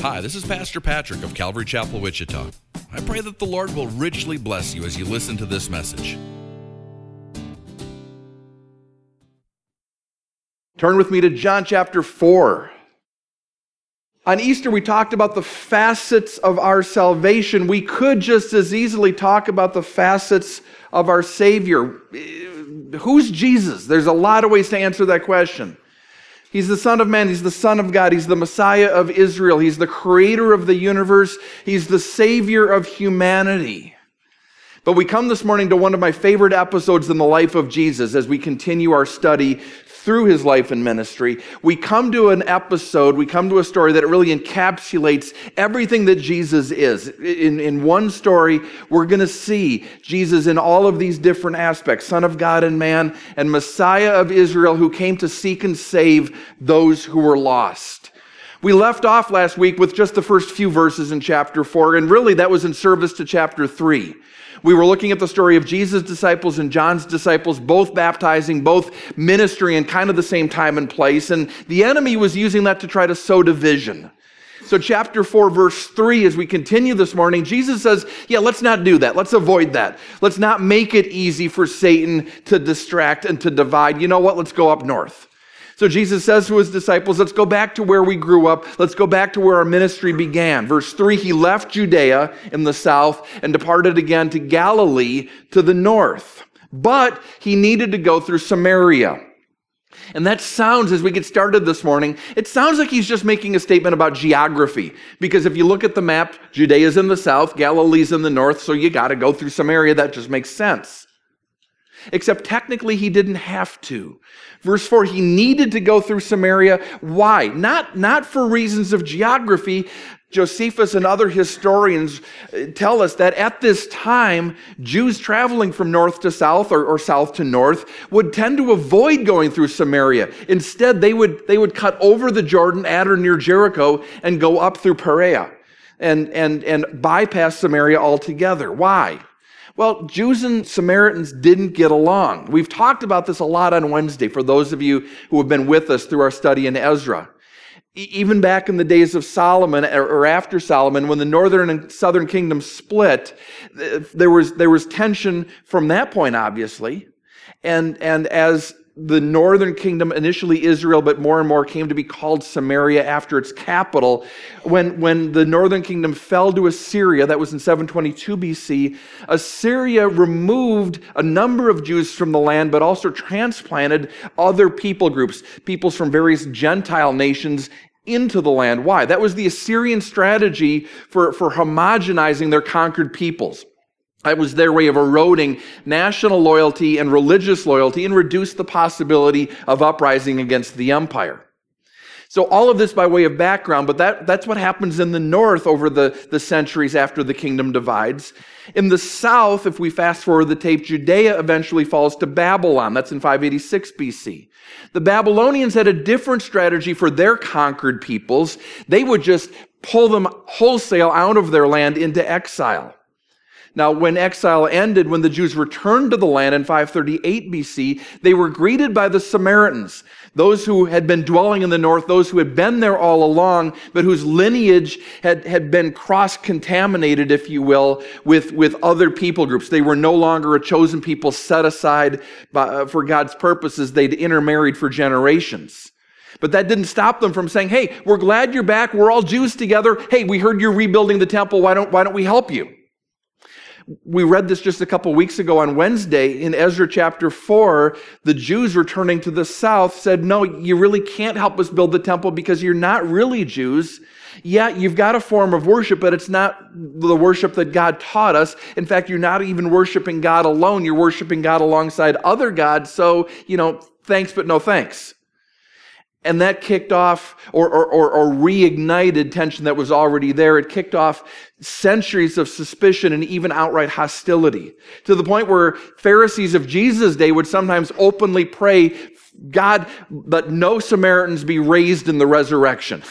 Hi, this is Pastor Patrick of Calvary Chapel, Wichita. I pray that the Lord will richly bless you as you listen to this message. Turn with me to John chapter 4. On Easter, we talked about the facets of our salvation. We could just as easily talk about the facets of our Savior. Who's Jesus? There's a lot of ways to answer that question. He's the Son of Man. He's the Son of God. He's the Messiah of Israel. He's the creator of the universe. He's the Savior of humanity. But we come this morning to one of my favorite episodes in the life of Jesus as we continue our study through his life and ministry. We come to an episode, we come to a story that really encapsulates everything that Jesus is. In one story, we're going to see Jesus in all of these different aspects, Son of God and man, and Messiah of Israel, who came to seek and save those who were lost. We left off last week with just the first few verses in chapter 4, and really that was in service to chapter 3. We were looking at the story of Jesus' disciples and John's disciples, both baptizing, both ministering in kind of the same time and place, and the enemy was using that to try to sow division. So chapter 4, verse 3, as we continue this morning, Jesus says, let's not do that. Let's avoid that. Let's not make it easy for Satan to distract and to divide. You know what? Let's go up north. So Jesus says to his disciples, let's go back to where we grew up. Let's go back to where our ministry began. Verse 3, he left Judea in the south and departed again to Galilee to the north. But he needed to go through Samaria. And that sounds, as we get started this morning, it sounds like he's just making a statement about geography. Because if you look at the map, Judea's in the south, Galilee's in the north, so you got to go through Samaria. That just makes sense. Except technically he didn't have to. Verse 4, he needed to go through Samaria. Why? Not for reasons of geography. Josephus and other historians tell us that at this time, Jews traveling from north to south or south to north would tend to avoid going through Samaria. Instead, they would cut over the Jordan at or near Jericho and go up through Perea and bypass Samaria altogether. Why? Well, Jews and Samaritans didn't get along. We've talked about this a lot on Wednesday for those of you who have been with us through our study in Ezra. Even back in the days of Solomon or after Solomon, when the northern and southern kingdoms split, there was tension from that point, obviously. And as the northern kingdom, initially Israel, but more and more came to be called Samaria after its capital. When the northern kingdom fell to Assyria, that was in 722 BC, Assyria removed a number of Jews from the land, but also transplanted other people groups, peoples from various Gentile nations into the land. Why? That was the Assyrian strategy for homogenizing their conquered peoples. That was their way of eroding national loyalty and religious loyalty and reduce the possibility of uprising against the empire. So all of this by way of background, but that's what happens in the north over the centuries after the kingdom divides. In the south, if we fast forward the tape, Judea eventually falls to Babylon. That's in 586 BC. The Babylonians had a different strategy for their conquered peoples. They would just pull them wholesale out of their land into exile. Now, when exile ended, when the Jews returned to the land in 538 BC, they were greeted by the Samaritans, those who had been dwelling in the north, those who had been there all along, but whose lineage had been cross-contaminated, if you will, with other people groups. They were no longer a chosen people set aside for God's purposes. They'd intermarried for generations. But that didn't stop them from saying, hey, we're glad you're back. We're all Jews together. Hey, we heard you're rebuilding the temple. Why don't we help you? We read this just a couple weeks ago on Wednesday in Ezra chapter 4. The Jews returning to the south said, no, you really can't help us build the temple because you're not really Jews. Yeah, you've got a form of worship, but it's not the worship that God taught us. In fact, you're not even worshiping God alone. You're worshiping God alongside other gods. So, thanks, but no thanks. And that kicked off or reignited tension that was already there. It kicked off centuries of suspicion and even outright hostility, to the point where Pharisees of Jesus' day would sometimes openly pray, God, let no Samaritans be raised in the resurrection.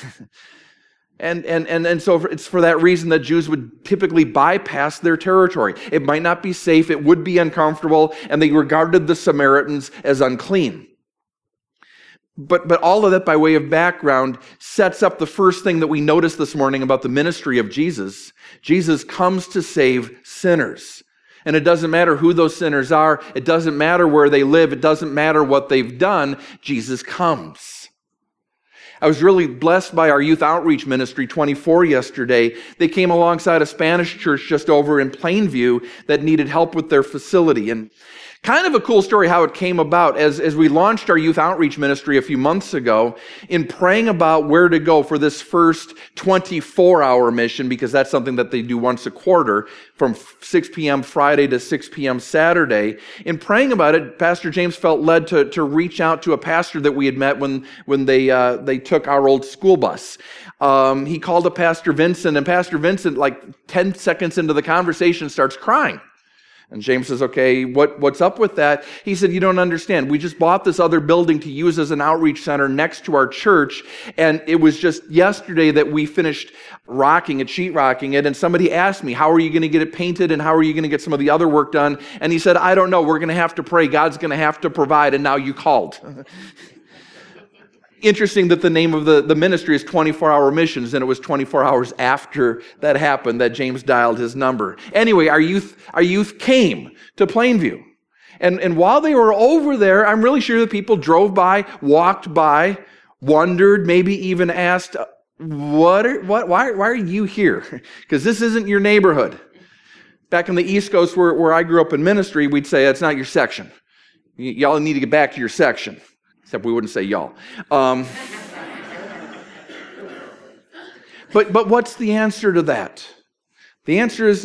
And so it's for that reason that Jews would typically bypass their territory. It might not be safe, it would be uncomfortable, and they regarded the Samaritans as unclean. But all of that by way of background sets up the first thing that we notice this morning about the ministry of Jesus. Jesus comes to save sinners. And it doesn't matter who those sinners are. It doesn't matter where they live. It doesn't matter what they've done. Jesus comes. I was really blessed by our youth outreach ministry, 24, yesterday. They came alongside a Spanish church just over in Plainview that needed help with their facility. And kind of a cool story how it came about. As we launched our youth outreach ministry a few months ago, in praying about where to go for this first 24-hour mission, because that's something that they do once a quarter, from 6 p.m. Friday to 6 p.m. Saturday. In praying about it, Pastor James felt led to reach out to a pastor that we had met when they took our old school bus. He called up Pastor Vincent, and Pastor Vincent, like 10 seconds into the conversation, starts crying. And James says, okay, what's up with that? He said, you don't understand. We just bought this other building to use as an outreach center next to our church. And it was just yesterday that we finished sheetrocking it. And somebody asked me, how are you going to get it painted? And how are you going to get some of the other work done? And he said, I don't know. We're going to have to pray. God's going to have to provide. And now you called. Interesting that the name of the ministry is 24-Hour Missions, and it was 24 hours after that happened that James dialed his number. Anyway, our youth came to Plainview. And while they were over there, I'm really sure that people drove by, walked by, wondered, maybe even asked, why are you here? Because this isn't your neighborhood. Back in the East Coast where I grew up in ministry, we'd say, it's not your section. Y'all need to get back to your section. Except we wouldn't say y'all. But what's the answer to that? The answer is,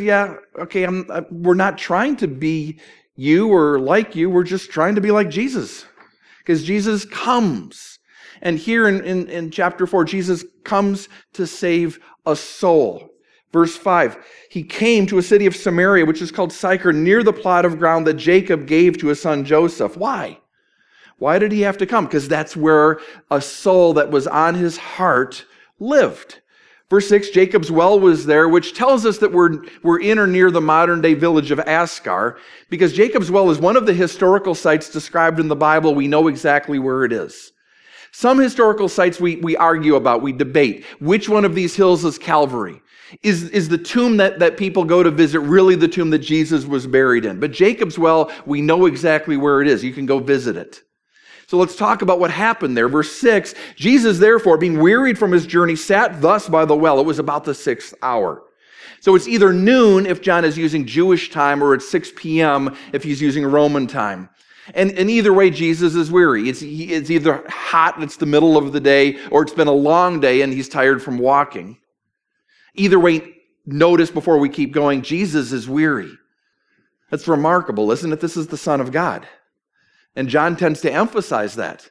we're not trying to be you or like you. We're just trying to be like Jesus. Because Jesus comes. And here in chapter 4, Jesus comes to save a soul. Verse 5, he came to a city of Samaria, which is called Sychar, near the plot of ground that Jacob gave to his son Joseph. Why? Why did he have to come? Because that's where a soul that was on his heart lived. Verse 6, Jacob's well was there, which tells us that we're in or near the modern-day village of Ascar, because Jacob's well is one of the historical sites described in the Bible. We know exactly where it is. Some historical sites we argue about, we debate. Which one of these hills is Calvary? Is the tomb that people go to visit really the tomb that Jesus was buried in? But Jacob's well, we know exactly where it is. You can go visit it. So let's talk about what happened there. Verse 6, Jesus, therefore, being wearied from his journey, sat thus by the well. It was about the 6th hour. So it's either noon if John is using Jewish time, or it's 6 p.m. if he's using Roman time. And either way, Jesus is weary. It's either hot and it's the middle of the day, or it's been a long day and he's tired from walking. Either way, notice before we keep going, Jesus is weary. That's remarkable, isn't it? This is the Son of God. And John tends to emphasize that.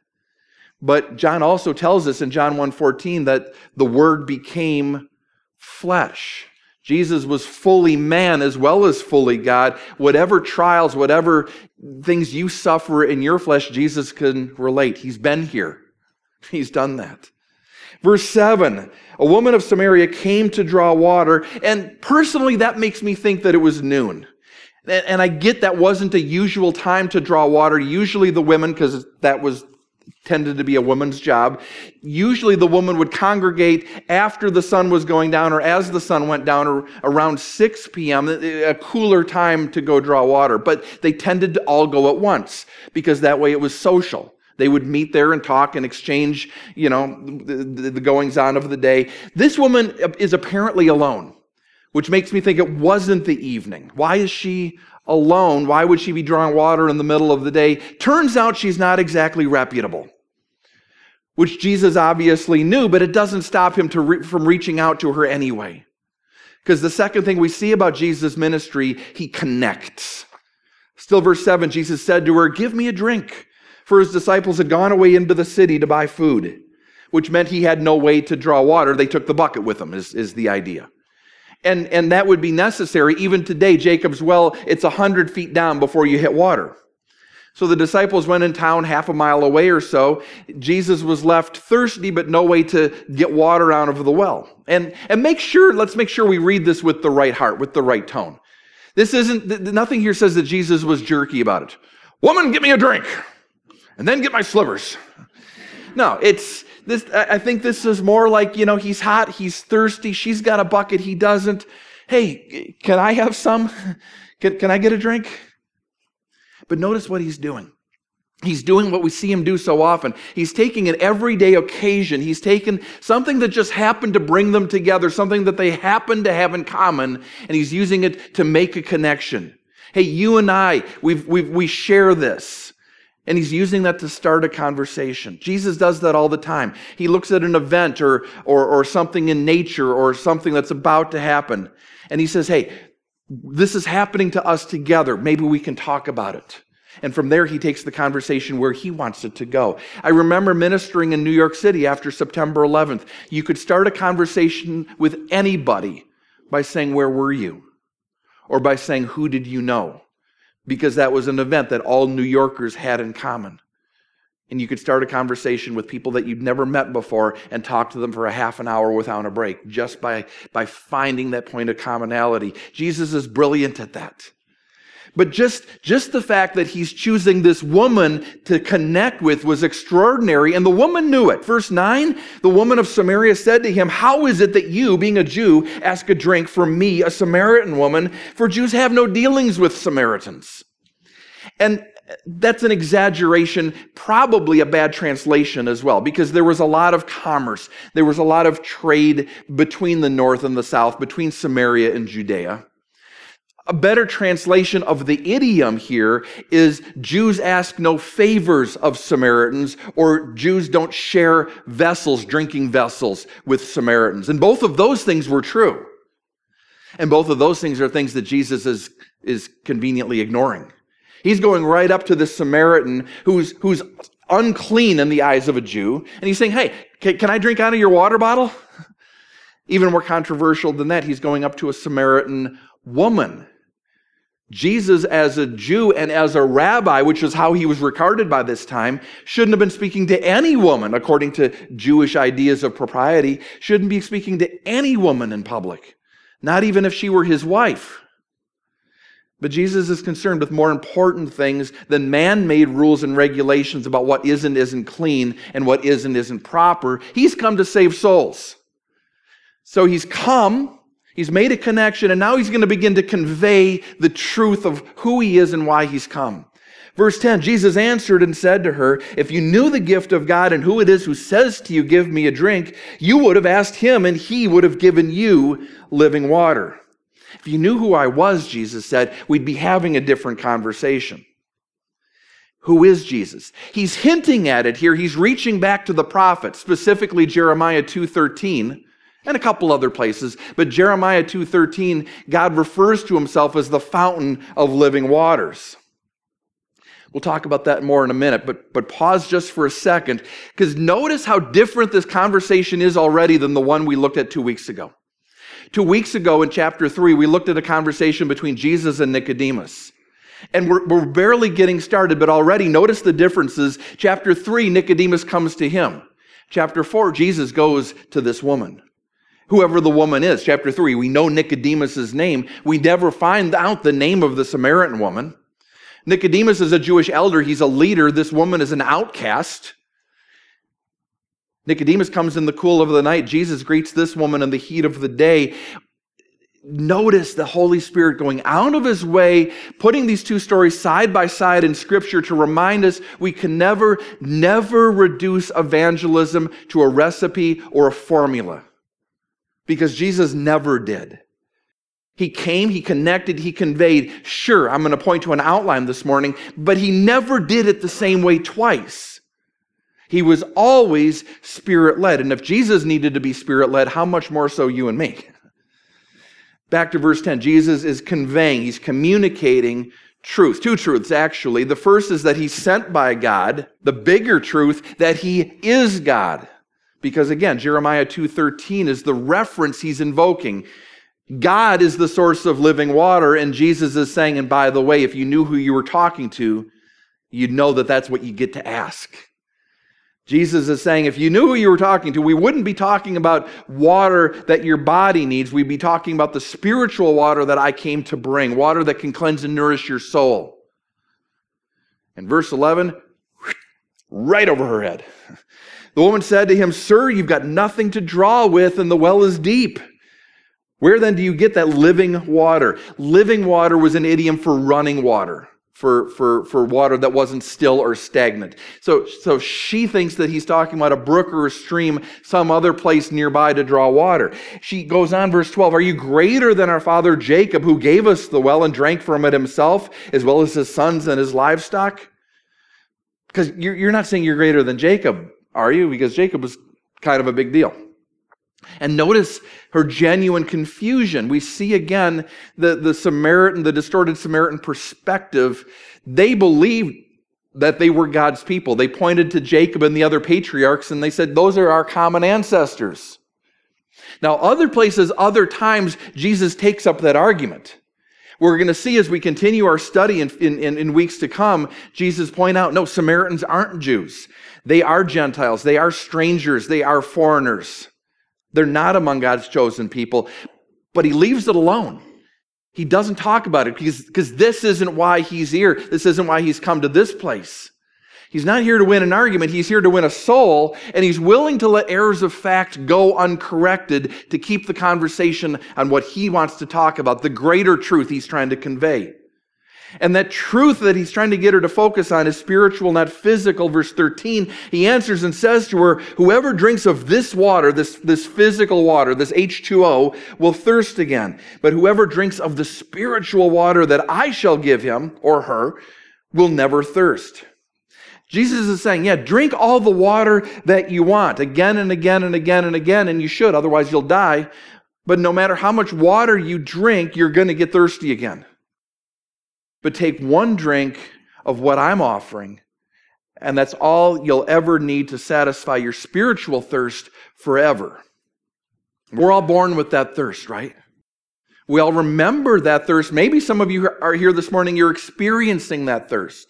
But John also tells us in John 1:14 that the Word became flesh. Jesus was fully man as well as fully God. Whatever trials, whatever things you suffer in your flesh, Jesus can relate. He's been here. He's done that. Verse 7, a woman of Samaria came to draw water. And personally, that makes me think that it was noon. And I get that wasn't a usual time to draw water. Usually the women, because that was tended to be a woman's job, usually the woman would congregate after the sun was going down or as the sun went down, or around 6 p.m., a cooler time to go draw water. But they tended to all go at once because that way it was social. They would meet there and talk and exchange, the goings on of the day. This woman is apparently alone, which makes me think it wasn't the evening. Why is she alone? Why would she be drawing water in the middle of the day? Turns out she's not exactly reputable, which Jesus obviously knew, but it doesn't stop him from reaching out to her anyway. Because the second thing we see about Jesus' ministry, he connects. Still verse 7, Jesus said to her, "Give me a drink." For his disciples had gone away into the city to buy food, which meant he had no way to draw water. They took the bucket with them, is the idea. And that would be necessary. Even today, Jacob's well, it's 100 feet down before you hit water. So the disciples went in town half a mile away or so. Jesus was left thirsty, but no way to get water out of the well. And let's make sure we read this with the right heart, with the right tone. Nothing here says that Jesus was jerky about it. "Woman, get me a drink, and then get my slivers." No, it's this. I think this is more like, he's hot, he's thirsty, she's got a bucket, he doesn't. Hey, can I have some? Can I get a drink? But notice what he's doing. He's doing what we see him do so often. He's taking an everyday occasion. He's taken something that just happened to bring them together, something that they happen to have in common, and he's using it to make a connection. Hey, you and I, we share this. And he's using that to start a conversation. Jesus does that all the time. He looks at an event or something in nature or something that's about to happen. And he says, hey, this is happening to us together. Maybe we can talk about it. And from there, he takes the conversation where he wants it to go. I remember ministering in New York City after September 11th. You could start a conversation with anybody by saying, where were you? Or by saying, who did you know? Because that was an event that all New Yorkers had in common. And you could start a conversation with people that you'd never met before and talk to them for a half an hour without a break, just by finding that point of commonality. Jesus is brilliant at that. But just the fact that he's choosing this woman to connect with was extraordinary, and the woman knew it. Verse 9, the woman of Samaria said to him, how is it that you, being a Jew, ask a drink from me, a Samaritan woman? For Jews have no dealings with Samaritans. And that's an exaggeration, probably a bad translation as well, because there was a lot of commerce. There was a lot of trade between the north and the south, between Samaria and Judea. A better translation of the idiom here is Jews ask no favors of Samaritans, or Jews don't share vessels, drinking vessels, with Samaritans. And both of those things were true. And both of those things are things that Jesus is conveniently ignoring. He's going right up to the Samaritan who's unclean in the eyes of a Jew, and he's saying, hey, can I drink out of your water bottle? Even more controversial than that, he's going up to a Samaritan woman. Jesus, as a Jew and as a rabbi, which is how he was regarded by this time, shouldn't have been speaking to any woman, according to Jewish ideas of propriety, shouldn't be speaking to any woman in public, not even if she were his wife. But Jesus is concerned with more important things than man-made rules and regulations about what is and isn't clean and what is and isn't proper. He's come to save souls. So he's come, he's made a connection, and now he's going to begin to convey the truth of who he is and why he's come. Verse 10, Jesus answered and said to her, if you knew the gift of God and who it is who says to you, give me a drink, you would have asked him and he would have given you living water. If you knew who I was, Jesus said, we'd be having a different conversation. Who is Jesus? He's hinting at it here. He's reaching back to the prophets, specifically Jeremiah 2:13 and a couple other places. But Jeremiah 2:13, God refers to himself as the fountain of living waters. We'll talk about that more in a minute, but pause just for a second, because notice how different this conversation is already than the one we looked at 2 weeks ago. 2 weeks ago in chapter 3, we looked at a conversation between Jesus and Nicodemus. And we're barely getting started, but already notice the differences. Chapter 3, Nicodemus comes to him. Chapter 4, Jesus goes to this woman, whoever the woman is. Chapter 3, we know Nicodemus's name. We never find out the name of the Samaritan woman. Nicodemus is a Jewish elder. He's a leader. This woman is an outcast. Nicodemus comes in the cool of the night. Jesus greets this woman in the heat of the day. Notice the Holy Spirit going out of his way, putting these two stories side by side in Scripture to remind us we can never reduce evangelism to a recipe or a formula. Because Jesus never did. He came, he connected, he conveyed. Sure, I'm going to point to an outline this morning, but he never did it the same way twice. He was always Spirit-led. And if Jesus needed to be Spirit-led, how much more so you and me? Back to verse 10. Jesus is conveying, he's communicating truth. Two truths, actually. The first is that he's sent by God. The bigger truth, that he is God. Because again, Jeremiah 2:13 is the reference he's invoking. God is the source of living water, and Jesus is saying, and by the way, if you knew who you were talking to, you'd know that that's what you get to ask. Jesus is saying, if you knew who you were talking to, we wouldn't be talking about water that your body needs. We'd be talking about the spiritual water that I came to bring, water that can cleanse and nourish your soul. And verse 11, right over her head. The woman said to him, "Sir, you've got nothing to draw with, and the well is deep. Where then do you get that living water?" Living water was an idiom for running water, for water that wasn't still or stagnant. So she thinks that he's talking about a brook or a stream, some other place nearby to draw water. She goes on, verse 12, "Are you greater than our father Jacob, who gave us the well and drank from it himself, as well as his sons and his livestock?" Because you're not saying you're greater than Jacob, are you? Because Jacob was kind of a big deal. And notice her genuine confusion. We see again the distorted Samaritan perspective. They believed that they were God's people. They pointed to Jacob and the other patriarchs and they said, "Those are our common ancestors." Now, other places, other times, Jesus takes up that argument. We're going to see as we continue our study in weeks to come, Jesus point out, no, Samaritans aren't Jews. They are Gentiles. They are strangers. They are foreigners. They're not among God's chosen people, but he leaves it alone. He doesn't talk about it because this isn't why he's here. This isn't why he's come to this place. He's not here to win an argument. He's here to win a soul, and he's willing to let errors of fact go uncorrected to keep the conversation on what he wants to talk about, the greater truth he's trying to convey. And that truth that he's trying to get her to focus on is spiritual, not physical. Verse 13, he answers and says to her, "Whoever drinks of this water, this physical water, this H2O, will thirst again. But whoever drinks of the spiritual water that I shall give him," or her, "will never thirst." Jesus is saying, yeah, drink all the water that you want, again and again and again and again, and you should, otherwise you'll die. But no matter how much water you drink, you're going to get thirsty again. But take one drink of what I'm offering, and that's all you'll ever need to satisfy your spiritual thirst forever. We're all born with that thirst, right? We all remember that thirst. Maybe some of you are here this morning, you're experiencing that thirst.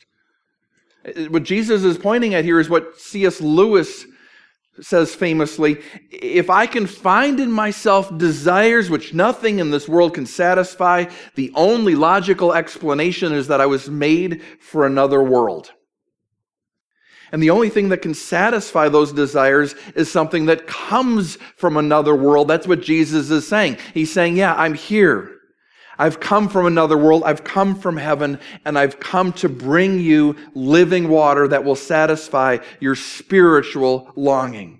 What Jesus is pointing at here is what C.S. Lewis says famously, "If I can find in myself desires which nothing in this world can satisfy, the only logical explanation is that I was made for another world." And the only thing that can satisfy those desires is something that comes from another world. That's what Jesus is saying. He's saying, yeah, I'm here. I've come from another world. I've come from heaven, and I've come to bring you living water that will satisfy your spiritual longing.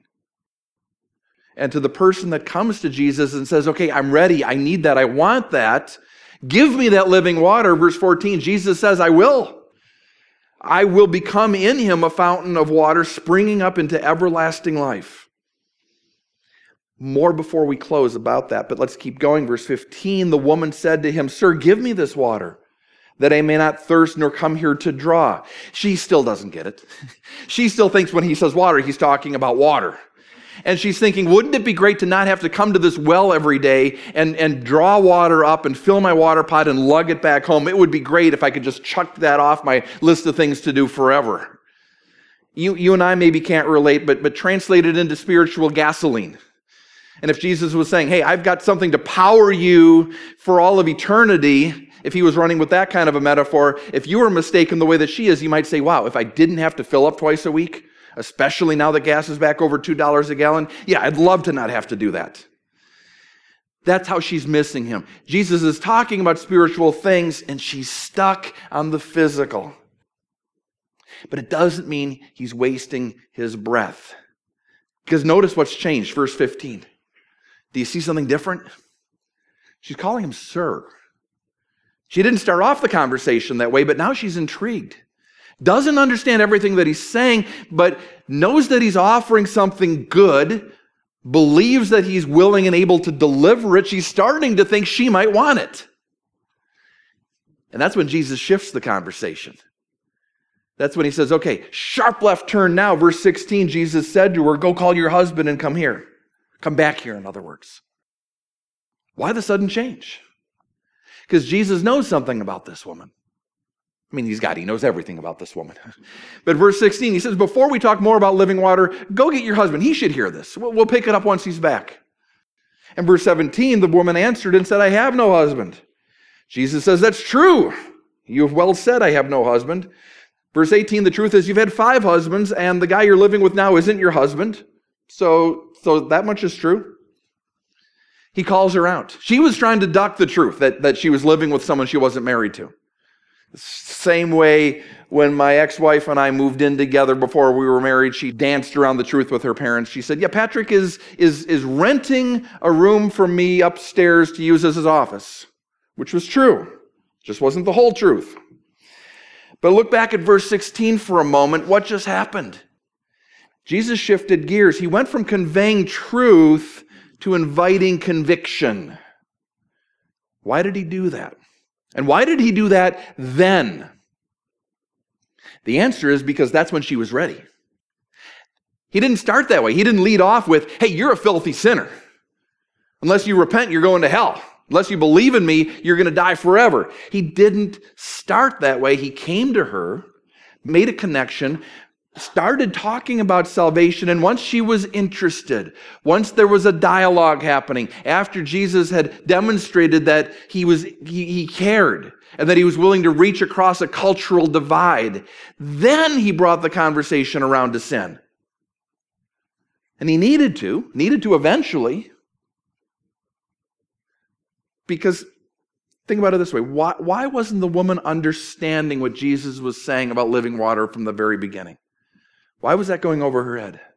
And to the person that comes to Jesus and says, okay, I'm ready. I need that. I want that. Give me that living water. Verse 14, Jesus says, I will. I will become in him a fountain of water springing up into everlasting life. More before we close about that, but let's keep going. Verse 15, the woman said to him, "Sir, give me this water, that I may not thirst nor come here to draw." She still doesn't get it. She still thinks when he says water, he's talking about water. And she's thinking, wouldn't it be great to not have to come to this well every day and draw water up and fill my water pot and lug it back home? It would be great if I could just chuck that off my list of things to do forever. You and I maybe can't relate, but translate it into spiritual gasoline. And if Jesus was saying, hey, I've got something to power you for all of eternity, if he was running with that kind of a metaphor, if you were mistaken the way that she is, you might say, wow, if I didn't have to fill up twice a week, especially now that gas is back over $2 a gallon, yeah, I'd love to not have to do that. That's how she's missing him. Jesus is talking about spiritual things, and she's stuck on the physical. But it doesn't mean he's wasting his breath. Because notice what's changed, verse 15. Do you see something different? She's calling him sir. She didn't start off the conversation that way, but now she's intrigued. Doesn't understand everything that he's saying, but knows that he's offering something good, believes that he's willing and able to deliver it. She's starting to think she might want it. And that's when Jesus shifts the conversation. That's when he says, okay, sharp left turn now. Verse 16, Jesus said to her, go call your husband and come here. Come back here, in other words. Why the sudden change? Because Jesus knows something about this woman. I mean, he knows everything about this woman. But verse 16, he says, before we talk more about living water, go get your husband. He should hear this. We'll pick it up once he's back. And verse 17, the woman answered and said, I have no husband. Jesus says, that's true. You have well said, I have no husband. Verse 18, the truth is you've had 5 husbands, and the guy you're living with now isn't your husband. So that much is true. He calls her out. She was trying to duck the truth that she was living with someone she wasn't married to. Same way when my ex-wife and I moved in together before we were married, she danced around the truth with her parents. She said, yeah, Patrick is renting a room for me upstairs to use as his office, which was true. Just wasn't the whole truth. But look back at verse 16 for a moment. What just happened? Jesus shifted gears. He went from conveying truth to inviting conviction. Why did he do that? And why did he do that then? The answer is because that's when she was ready. He didn't start that way. He didn't lead off with, hey, you're a filthy sinner. Unless you repent, you're going to hell. Unless you believe in me, you're going to die forever. He didn't start that way. He came to her, made a connection, started talking about salvation, and once she was interested, once there was a dialogue happening, after Jesus had demonstrated that he cared and that he was willing to reach across a cultural divide, then he brought the conversation around to sin. And he needed to eventually, because think about it this way, why wasn't the woman understanding what Jesus was saying about living water from the very beginning? Why was that going over her head?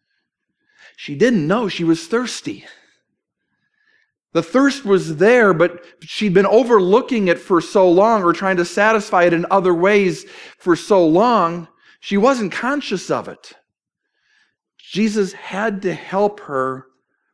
She didn't know she was thirsty. The thirst was there, but she'd been overlooking it for so long or trying to satisfy it in other ways for so long, she wasn't conscious of it. Jesus had to help her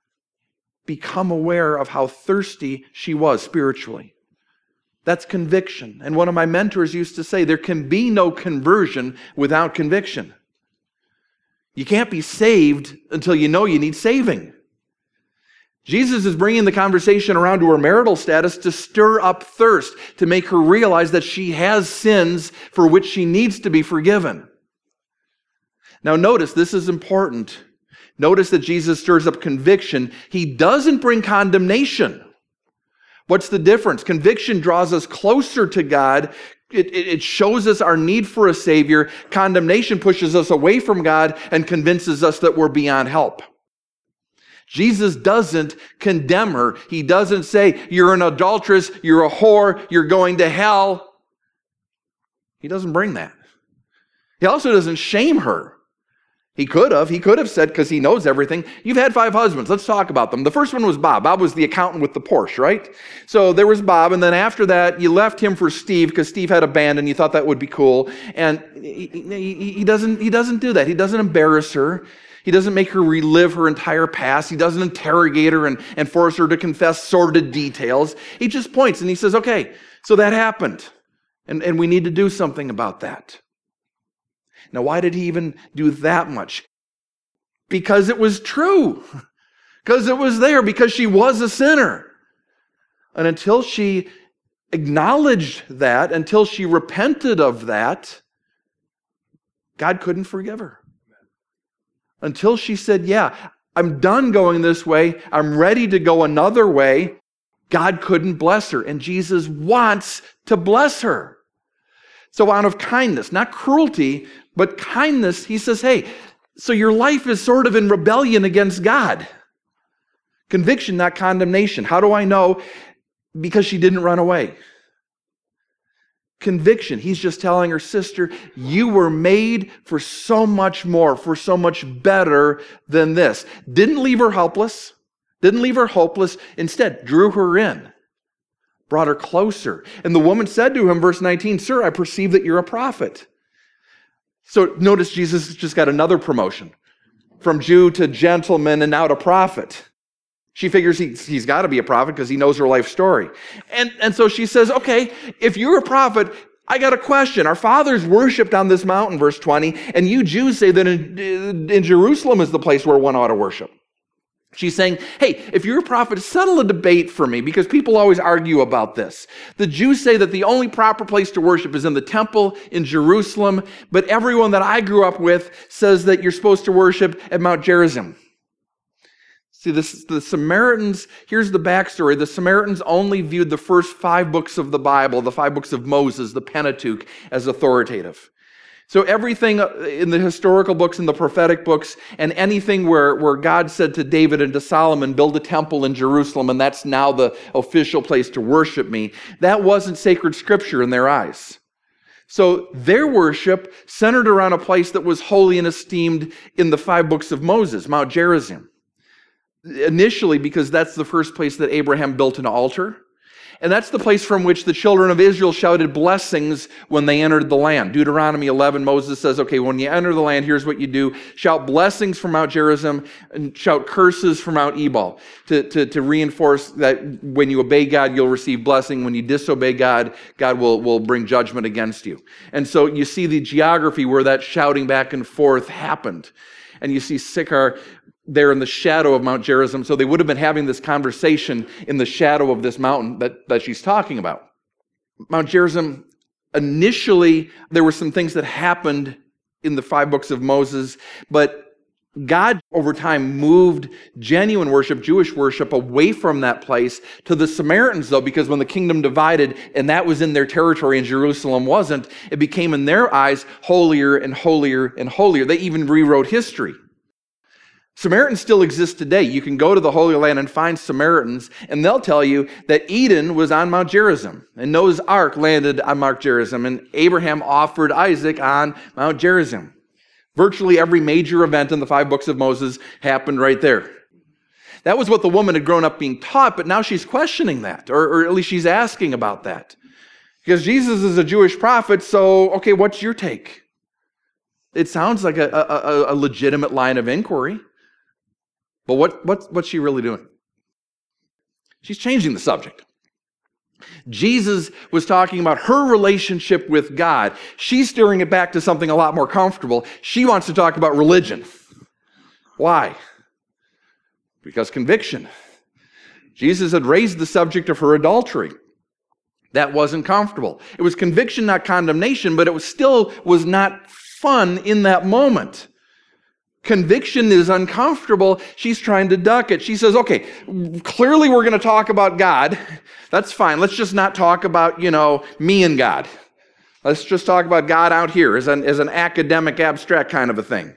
become aware of how thirsty she was spiritually. That's conviction. And one of my mentors used to say, there can be no conversion without conviction. You can't be saved until you know you need saving. Jesus is bringing the conversation around to her marital status to stir up thirst, to make her realize that she has sins for which she needs to be forgiven. Now notice, this is important. Notice that Jesus stirs up conviction. He doesn't bring condemnation. What's the difference? Conviction draws us closer to God. It shows us our need for a Savior. Condemnation pushes us away from God and convinces us that we're beyond help. Jesus doesn't condemn her. He doesn't say, you're an adulteress, you're a whore, you're going to hell. He doesn't bring that. He also doesn't shame her. He could have said, because he knows everything, you've had 5 husbands, let's talk about them. The first one was Bob. Bob was the accountant with the Porsche, right? So there was Bob, and then after that, you left him for Steve, because Steve had a band, and you thought that would be cool. And he doesn't do that. He doesn't embarrass her. He doesn't make her relive her entire past. He doesn't interrogate her and force her to confess sordid details. He just points, and he says, okay, so that happened, and we need to do something about that. Now, why did he even do that much? Because it was true. Because it was there. Because she was a sinner. And until she acknowledged that, until she repented of that, God couldn't forgive her. Until she said, yeah, I'm done going this way. I'm ready to go another way. God couldn't bless her. And Jesus wants to bless her. So out of kindness, not cruelty, but kindness, he says, hey, so your life is sort of in rebellion against God. Conviction, not condemnation. How do I know? Because she didn't run away. Conviction, he's just telling her, sister, you were made for so much more, for so much better than this. Didn't leave her helpless, didn't leave her hopeless, instead drew her in. Brought her closer. And the woman said to him, verse 19, sir, I perceive that you're a prophet. So notice Jesus just got another promotion. From Jew to gentleman and now to prophet. She figures he's got to be a prophet because he knows her life story. And so she says, okay, if you're a prophet, I got a question. Our fathers worshipped on this mountain, verse 20, and you Jews say that in Jerusalem is the place where one ought to worship. She's saying, hey, if you're a prophet, settle a debate for me, because people always argue about this. The Jews say that the only proper place to worship is in the temple in Jerusalem, but everyone that I grew up with says that you're supposed to worship at Mount Gerizim. See, the Samaritans, here's the backstory. The Samaritans only viewed the first 5 books of the Bible, the 5 books of Moses, the Pentateuch, as authoritative. So everything in the historical books and the prophetic books and anything where God said to David and to Solomon, build a temple in Jerusalem and that's now the official place to worship me, that wasn't sacred scripture in their eyes. So their worship centered around a place that was holy and esteemed in the 5 books of Moses, Mount Gerizim. Initially, because that's the first place that Abraham built an altar. And that's the place from which the children of Israel shouted blessings when they entered the land. Deuteronomy 11, Moses says, okay, when you enter the land, here's what you do. Shout blessings from Mount Gerizim and shout curses from Mount Ebal to reinforce that when you obey God, you'll receive blessing. When you disobey God, God will bring judgment against you. And so you see the geography where that shouting back and forth happened. And you see Sychar there in the shadow of Mount Gerizim. So they would have been having this conversation in the shadow of this mountain that she's talking about. Mount Gerizim, initially, there were some things that happened in the 5 books of Moses, but God, over time, moved genuine worship, Jewish worship, away from that place to the Samaritans, though, because when the kingdom divided and that was in their territory and Jerusalem wasn't, it became in their eyes holier and holier and holier. They even rewrote history. Samaritans still exist today. You can go to the Holy Land and find Samaritans, and they'll tell you that Eden was on Mount Gerizim, and Noah's Ark landed on Mount Gerizim, and Abraham offered Isaac on Mount Gerizim. Virtually every major event in the 5 books of Moses happened right there. That was what the woman had grown up being taught, but now she's questioning that, or at least she's asking about that. Because Jesus is a Jewish prophet, so, okay, what's your take? It sounds like a legitimate line of inquiry. But what's she really doing? She's changing the subject. Jesus was talking about her relationship with God. She's steering it back to something a lot more comfortable. She wants to talk about religion. Why? Because conviction. Jesus had raised the subject of her adultery. That wasn't comfortable. It was conviction, not condemnation, but it still was not fun in that moment. Conviction is uncomfortable. She's trying to duck it. She says, okay, clearly we're going to talk about God. That's fine. Let's just not talk about, me and God. Let's just talk about God out here as an academic, abstract kind of a thing.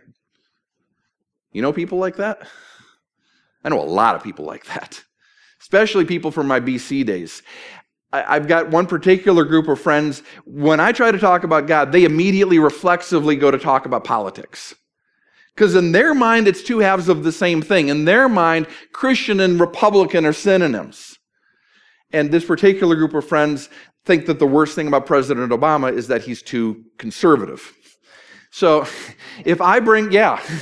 You know people like that? I know a lot of people like that, especially people from my BC days. I've got one particular group of friends, when I try to talk about God, they immediately reflexively go to talk about politics. Because in their mind, it's 2 halves of the same thing. In their mind, Christian and Republican are synonyms. And this particular group of friends think that the worst thing about President Obama is that he's too conservative. So if I bring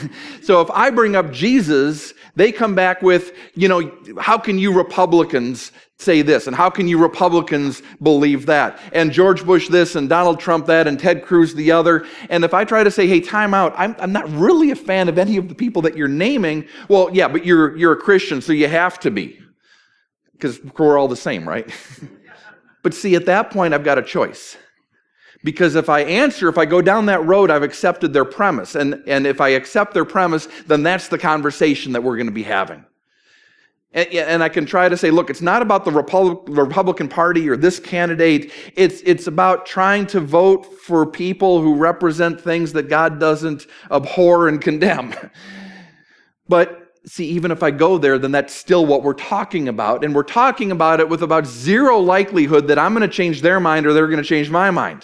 up Jesus, they come back with, how can you Republicans say this? And how can you Republicans believe that? And George Bush this, and Donald Trump that, and Ted Cruz the other. And if I try to say, hey, time out, I'm not really a fan of any of the people that you're naming. Well, yeah, but you're a Christian, so you have to be. Because we're all the same, right? But see, at that point, I've got a choice. Because if I go down that road, I've accepted their premise. And if I accept their premise, then that's the conversation that we're going to be having. And I can try to say, look, it's not about the Republican Party or this candidate. It's about trying to vote for people who represent things that God doesn't abhor and condemn. But see, even if I go there, then that's still what we're talking about. And we're talking about it with about 0 likelihood that I'm going to change their mind or they're going to change my mind.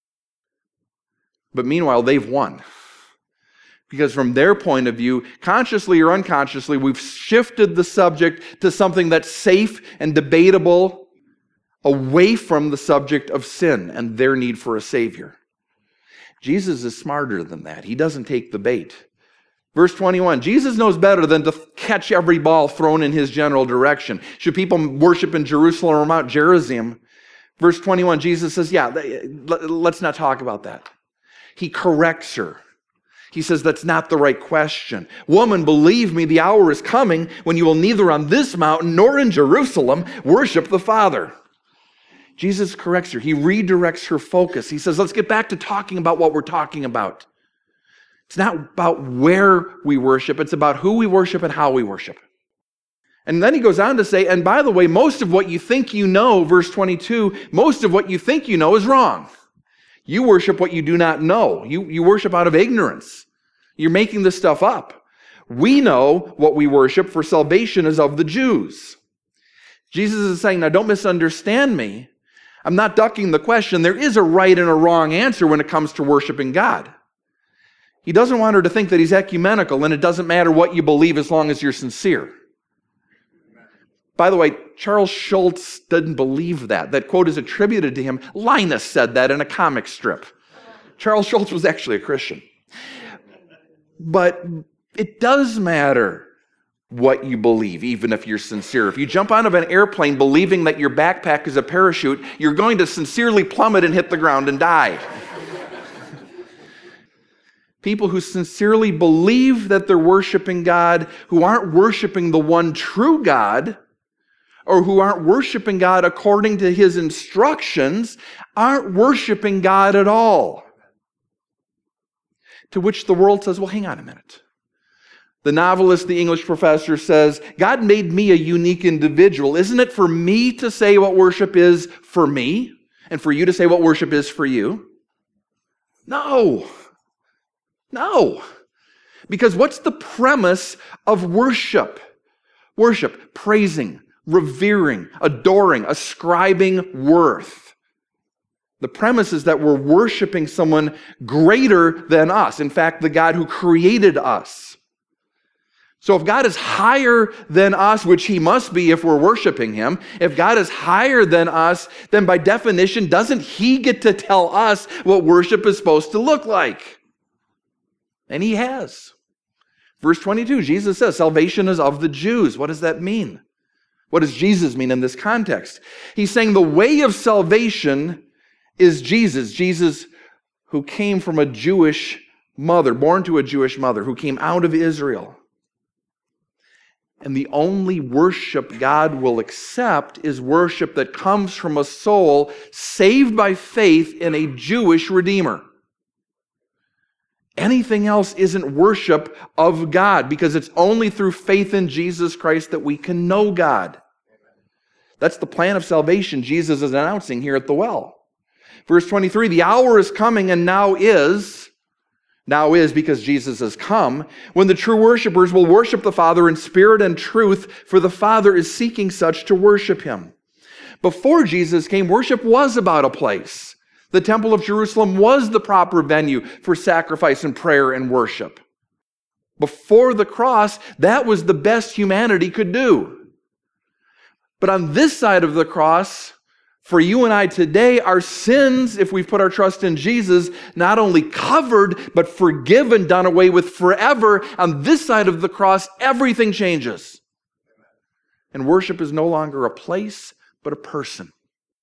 But meanwhile, they've won. Because from their point of view, consciously or unconsciously, we've shifted the subject to something that's safe and debatable, away from the subject of sin and their need for a Savior. Jesus is smarter than that. He doesn't take the bait. Verse 21, Jesus knows better than to catch every ball thrown in his general direction. Should people worship in Jerusalem or Mount Gerizim? Verse 21, Jesus says, let's not talk about that. He corrects her. He says, that's not the right question. Woman, believe me, the hour is coming when you will neither on this mountain nor in Jerusalem worship the Father. Jesus corrects her. He redirects her focus. He says, let's get back to talking about what we're talking about. It's not about where we worship. It's about who we worship and how we worship. And then he goes on to say, and by the way, most of what you think you know, verse 22, most of what you think you know is wrong. You worship what you do not know. You worship out of ignorance. You're making this stuff up. We know what we worship, for salvation is of the Jews. Jesus is saying, now don't misunderstand me. I'm not ducking the question. There is a right and a wrong answer when it comes to worshiping God. He doesn't want her to think that he's ecumenical and it doesn't matter what you believe as long as you're sincere. By the way, Charles Schulz didn't believe that. That quote is attributed to him. Linus said that in a comic strip. Charles Schulz was actually a Christian. But it does matter what you believe, even if you're sincere. If you jump out of an airplane believing that your backpack is a parachute, you're going to sincerely plummet and hit the ground and die. People who sincerely believe that they're worshiping God, who aren't worshiping the one true God, or who aren't worshiping God according to his instructions, aren't worshiping God at all. To which the world says, well, hang on a minute. The novelist, the English professor says, God made me a unique individual. Isn't it for me to say what worship is for me, and for you to say what worship is for you? No. Because what's the premise of worship? Worship, praising, revering, adoring, ascribing worth. The premise is that we're worshiping someone greater than us. In fact, the God who created us. So if God is higher than us, which he must be if we're worshiping him, if God is higher than us, then by definition, doesn't he get to tell us what worship is supposed to look like? And he has. Verse 22, Jesus says, salvation is of the Jews. What does that mean? What does Jesus mean in this context? He's saying the way of salvation is Jesus. Jesus who came from a Jewish mother, born to a Jewish mother, who came out of Israel. And the only worship God will accept is worship that comes from a soul saved by faith in a Jewish Redeemer. Anything else isn't worship of God, because it's only through faith in Jesus Christ that we can know God. That's the plan of salvation Jesus is announcing here at the well. Verse 23, the hour is coming and now is because Jesus has come, when the true worshipers will worship the Father in spirit and truth, for the Father is seeking such to worship him. Before Jesus came, worship was about a place. The Temple of Jerusalem was the proper venue for sacrifice and prayer and worship. Before the cross, that was the best humanity could do. But on this side of the cross, for you and I today, our sins, if we've put our trust in Jesus, not only covered, but forgiven, done away with forever. On this side of the cross, everything changes. And worship is no longer a place, but a person.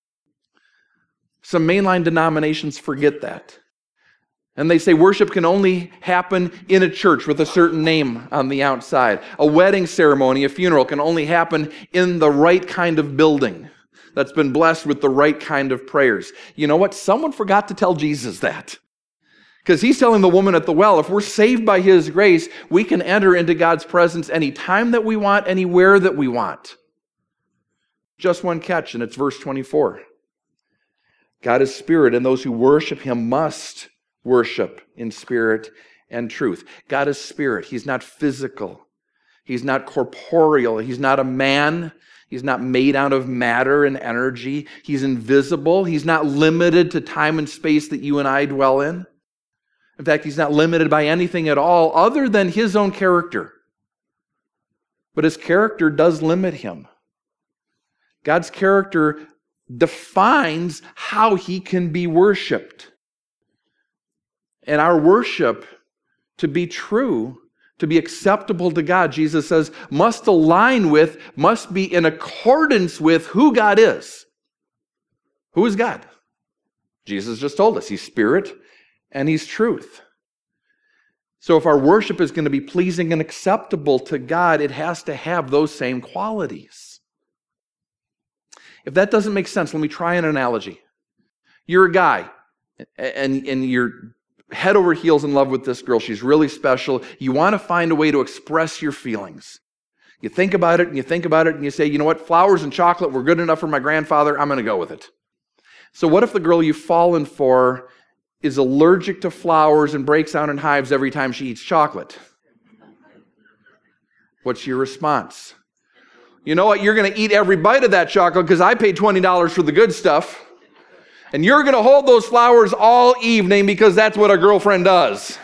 Some mainline denominations forget that. And they say worship can only happen in a church with a certain name on the outside. A wedding ceremony, a funeral can only happen in the right kind of building that's been blessed with the right kind of prayers. You know what? Someone forgot to tell Jesus that. Because he's telling the woman at the well, if we're saved by his grace, we can enter into God's presence any time that we want, anywhere that we want. Just one catch, and it's verse 24. God is spirit, and those who worship him must worship in spirit and truth. God is spirit. He's not physical. He's not corporeal. He's not a man. He's not made out of matter and energy. He's invisible. He's not limited to time and space that you and I dwell in. In fact, he's not limited by anything at all other than his own character. But his character does limit him. God's character defines how he can be worshiped. And our worship, to be true, to be acceptable to God, Jesus says, must align with, must be in accordance with who God is. Who is God? Jesus just told us he's spirit and he's truth. So if our worship is going to be pleasing and acceptable to God, it has to have those same qualities. If that doesn't make sense, let me try an analogy. You're a guy, and you're head over heels in love with this girl. She's really special. You want to find a way to express your feelings. You think about it, and you think about it, and you say, you know what, flowers and chocolate were good enough for my grandfather. I'm going to go with it. So what if the girl you've fallen for is allergic to flowers and breaks out in hives every time she eats chocolate. What's your response? You know what? You're going to eat every bite of that chocolate because I paid $20 for the good stuff. And you're going to hold those flowers all evening because that's what a girlfriend does.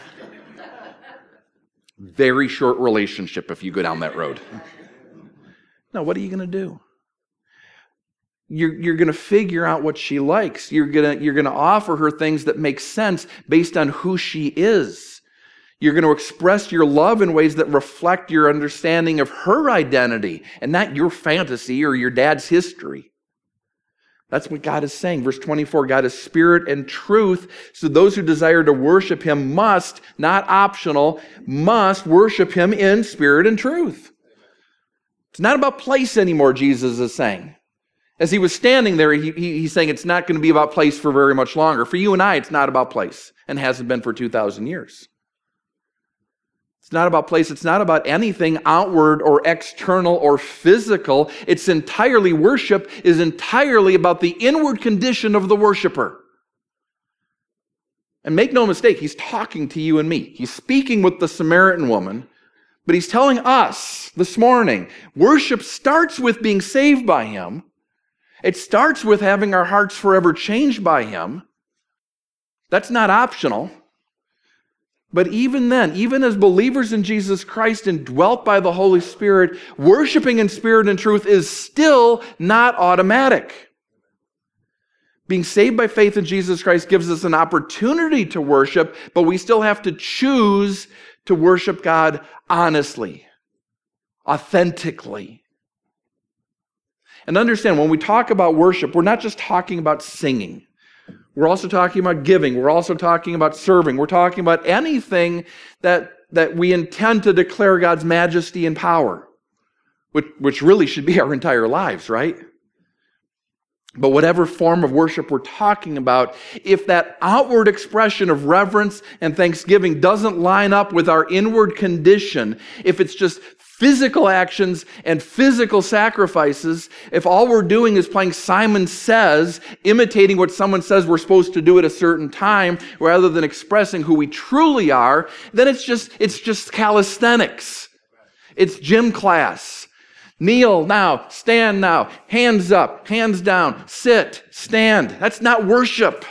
Very short relationship if you go down that road. Now, what are you going to do? You're going to figure out what she likes. You're going to offer her things that make sense based on who she is. You're going to express your love in ways that reflect your understanding of her identity and not your fantasy or your dad's history. That's what God is saying. Verse 24, God is spirit and truth. So those who desire to worship him must, not optional, must worship him in spirit and truth. It's not about place anymore, Jesus is saying. As he was standing there, he's saying it's not going to be about place for very much longer. For you and I, it's not about place and hasn't been for 2,000 years. It's not about place. It's not about anything outward or external or physical. It's entirely, worship is entirely about the inward condition of the worshiper. And make no mistake, he's talking to you and me. He's speaking with the Samaritan woman, but he's telling us this morning, worship starts with being saved by him. It starts with having our hearts forever changed by him. That's not optional. But even then, even as believers in Jesus Christ and dwelt by the Holy Spirit, worshiping in spirit and truth is still not automatic. Being saved by faith in Jesus Christ gives us an opportunity to worship, but we still have to choose to worship God honestly, authentically. And understand, when we talk about worship, we're not just talking about singing. We're also talking about giving. We're also talking about serving. We're talking about anything that we intend to declare God's majesty and power, which really should be our entire lives, right? But whatever form of worship we're talking about, if that outward expression of reverence and thanksgiving doesn't line up with our inward condition, if it's just physical actions and physical sacrifices, if all we're doing is playing Simon Says, imitating what someone says we're supposed to do at a certain time, rather than expressing who we truly are, then it's just calisthenics. It's gym class. Kneel now, stand now, hands up, hands down, sit, stand. That's not worship.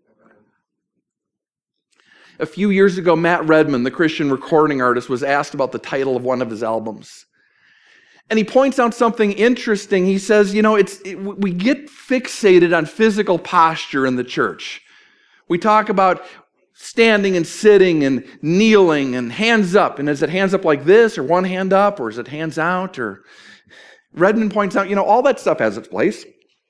A few years ago, Matt Redman, the Christian recording artist, was asked about the title of one of his albums. And he points out something interesting. He says, we get fixated on physical posture in the church. We talk about standing and sitting and kneeling and hands up. And is it hands up like this, or one hand up, or is it hands out? Or Redman points out, all that stuff has its place.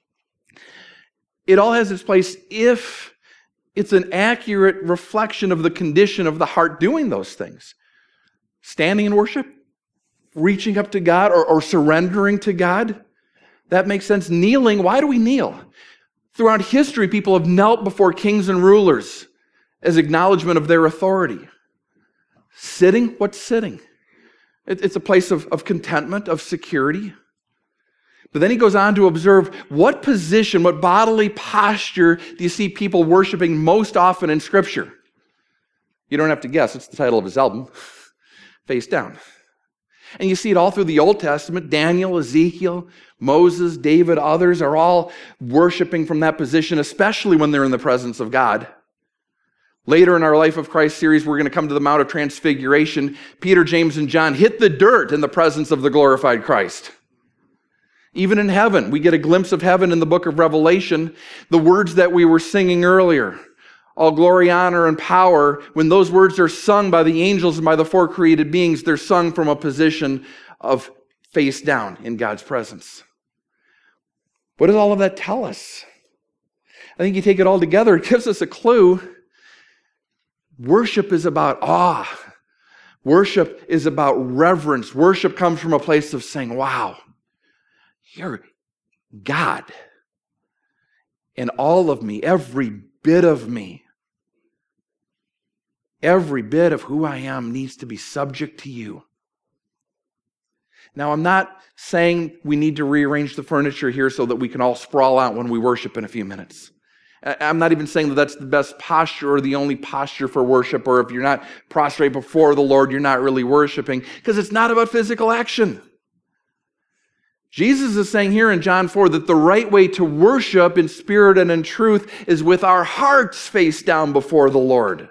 It all has its place if it's an accurate reflection of the condition of the heart doing those things. Standing in worship, reaching up to God, or surrendering to God. That makes sense. Kneeling, why do we kneel? Throughout history, people have knelt before kings and rulers as acknowledgement of their authority. Sitting, what's sitting? It's a place of contentment, of security. But then he goes on to observe what position, what bodily posture do you see people worshiping most often in Scripture? You don't have to guess. It's the title of his album, Face Down. And you see it all through the Old Testament. Daniel, Ezekiel, Moses, David, others are all worshiping from that position, especially when they're in the presence of God. Later in our Life of Christ series, we're going to come to the Mount of Transfiguration. Peter, James, and John hit the dirt in the presence of the glorified Christ. Even in heaven, we get a glimpse of heaven in the book of Revelation. The words that we were singing earlier, all glory, honor, and power, when those words are sung by the angels and by the four created beings, they're sung from a position of face down in God's presence. What does all of that tell us? I think you take it all together, it gives us a clue. Worship is about awe. Worship is about reverence. Worship comes from a place of saying, wow, you're God. And all of me, every bit of me, every bit of who I am needs to be subject to you. Now, I'm not saying we need to rearrange the furniture here so that we can all sprawl out when we worship in a few minutes. I'm not even saying that that's the best posture or the only posture for worship, or if you're not prostrate before the Lord, you're not really worshiping, because it's not about physical action. Jesus is saying here in John 4 that the right way to worship in spirit and in truth is with our hearts face down before the Lord.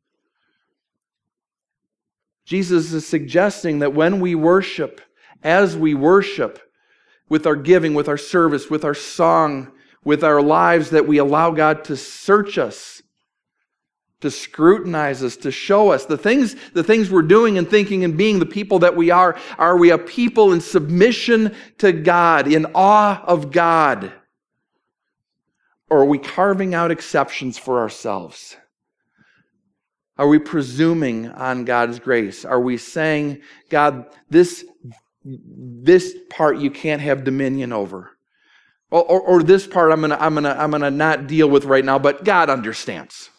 Jesus is suggesting that when we worship, as we worship, with our giving, with our service, with our song, with our lives, that we allow God to search us, to scrutinize us, to show us the things we're doing and thinking and being, the people that we are. Are we a people in submission to God, in awe of God? Or are we carving out exceptions for ourselves? Are we presuming on God's grace? Are we saying, God, this part you can't have dominion over? Or this part I'm gonna not deal with right now, but God understands.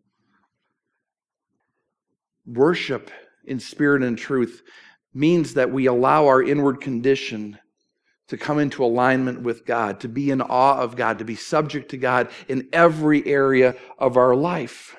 Worship in spirit and truth means that we allow our inward condition to come into alignment with God, to be in awe of God, to be subject to God in every area of our life.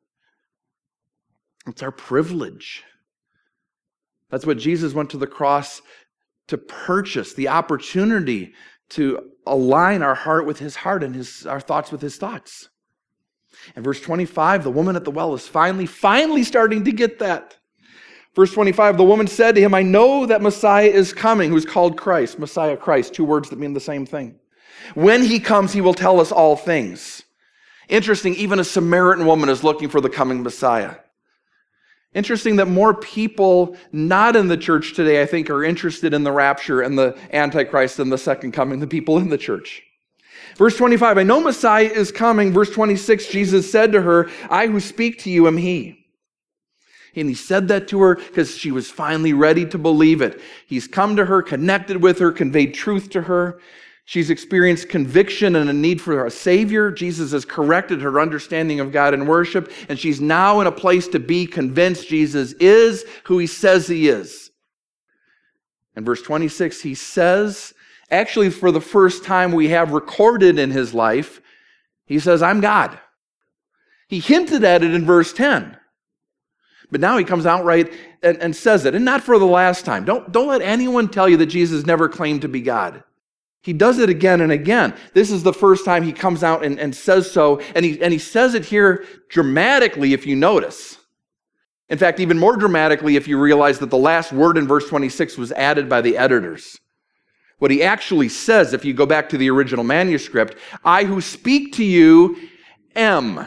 It's our privilege. That's what Jesus went to the cross to purchase, the opportunity to align our heart with his heart and our thoughts with his thoughts. In verse 25, the woman at the well is finally starting to get that. Verse 25, the woman said to him, I know that Messiah is coming, who's called Christ. Messiah, Christ, two words that mean the same thing. When he comes, he will tell us all things. Interesting, even a Samaritan woman is looking for the coming Messiah. Interesting that more people not in the church today, I think, are interested in the rapture and the Antichrist and the second coming than people in the church. Verse 25, I know Messiah is coming. Verse 26, Jesus said to her, I who speak to you am he. And he said that to her because she was finally ready to believe it. He's come to her, connected with her, conveyed truth to her. She's experienced conviction and a need for a Savior. Jesus has corrected her understanding of God and worship, and she's now in a place to be convinced Jesus is who he says he is. In verse 26, he says, actually for the first time we have recorded in his life, he says, I'm God. He hinted at it in verse 10. But now he comes outright and says it, and not for the last time. Don't let anyone tell you that Jesus never claimed to be God. He does it again and again. This is the first time he comes out and says so, and he says it here dramatically, if you notice. In fact, even more dramatically if you realize that the last word in verse 26 was added by the editors. What he actually says, if you go back to the original manuscript, I who speak to you am.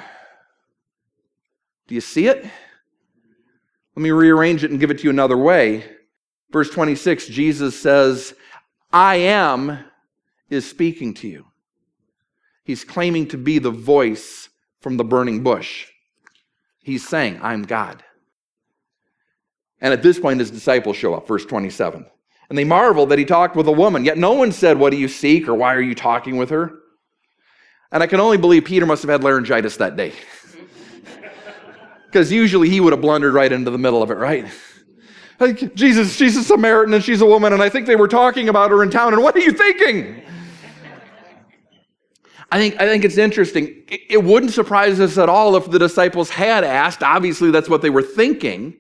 Do you see it? Let me rearrange it and give it to you another way. Verse 26, Jesus says, I am is speaking to you. He's claiming to be the voice from the burning bush. He's saying, I'm God. And at this point, his disciples show up, verse 27. And they marvel that he talked with a woman, yet no one said, what do you seek, or why are you talking with her? And I can only believe Peter must have had laryngitis that day. Because usually he would have blundered right into the middle of it, right? Like, Jesus, she's a Samaritan and she's a woman, and I think they were talking about her in town, and what are you thinking? I think it's interesting. It wouldn't surprise us at all if the disciples had asked. Obviously, that's what they were thinking.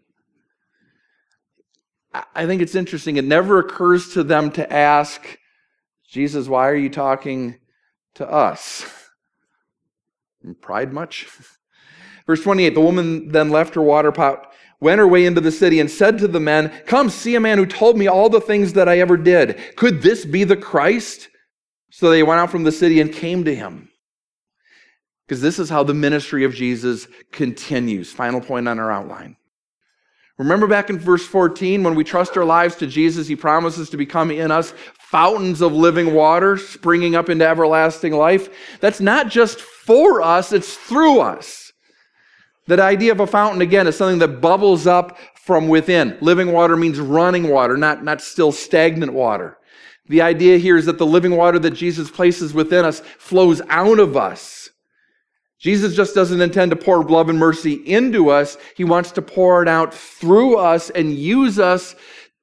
I think it's interesting. It never occurs to them to ask, Jesus, why are you talking to us? Pride much? Verse 28, the woman then left her water pot, went her way into the city, and said to the men, come see a man who told me all the things that I ever did. Could this be the Christ? So they went out from the city and came to him. Because this is how the ministry of Jesus continues. Final point on our outline. Remember back in verse 14, when we trust our lives to Jesus, he promises to become in us fountains of living water, springing up into everlasting life. That's not just for us, it's through us. That idea of a fountain, again, is something that bubbles up from within. Living water means running water, not still stagnant water. The idea here is that the living water that Jesus places within us flows out of us. Jesus just doesn't intend to pour love and mercy into us. He wants to pour it out through us and use us